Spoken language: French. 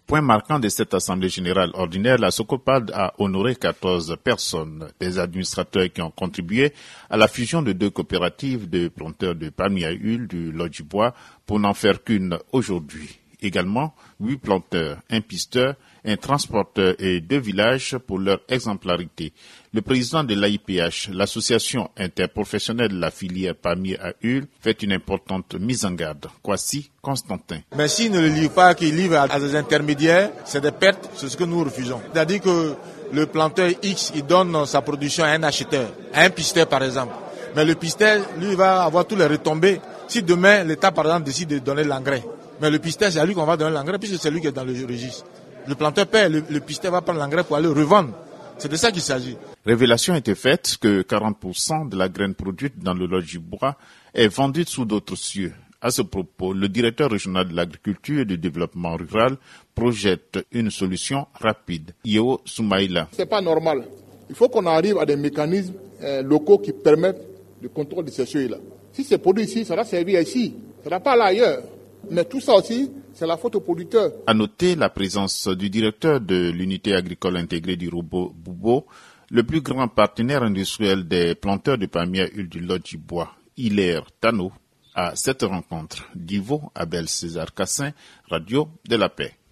Point marquant de cette assemblée générale ordinaire, la Socopad a honoré 14 personnes, des administrateurs qui ont contribué à la fusion de 2 coopératives de planteurs de palmiers à huile du Lot-du-Bois pour n'en faire qu'une aujourd'hui. Également, 8 planteurs, un pisteur, un transporteur et 2 villages pour leur exemplarité. Le président de l'AIPH, l'association interprofessionnelle de la filière palmier à huile, fait une importante mise en garde. Kwasi Constantin. Mais s'ils ne le livrent pas, qu'ils livrent à des intermédiaires, c'est des pertes, c'est ce que nous refusons. C'est-à-dire que le planteur X, il donne sa production à un acheteur, à un pisteur par exemple. Mais le pisteur, lui, va avoir tous les retombées. Si demain, l'État par exemple décide de donner l'engrais, mais le pisteur, c'est à lui qu'on va donner l'engrais puisque c'est lui qui est dans le registre. Le planteur paie, le pisteur va prendre l'engrais pour aller revendre. C'est de ça qu'il s'agit. Révélation a été faite que 40% de la graine produite dans le Lot-du-Bois est vendue sous d'autres cieux. À ce propos, le directeur régional de l'agriculture et du développement rural projette une solution rapide. Yeo Soumaïla. C'est pas normal. Il faut qu'on arrive à des mécanismes locaux qui permettent le contrôle de ces cieux-là. Si c'est produit ici, ça va servir ici. Ça ne va pas aller ailleurs. Mais tout ça aussi, c'est la faute aux producteurs. À noter la présence du directeur de l'unité agricole intégrée du robot Boubo, le plus grand partenaire industriel des planteurs de palmiers à huile du Lot-du-Bois, Hilaire Tano, à cette rencontre. Divo Abel César Cassin, Radio de la Paix.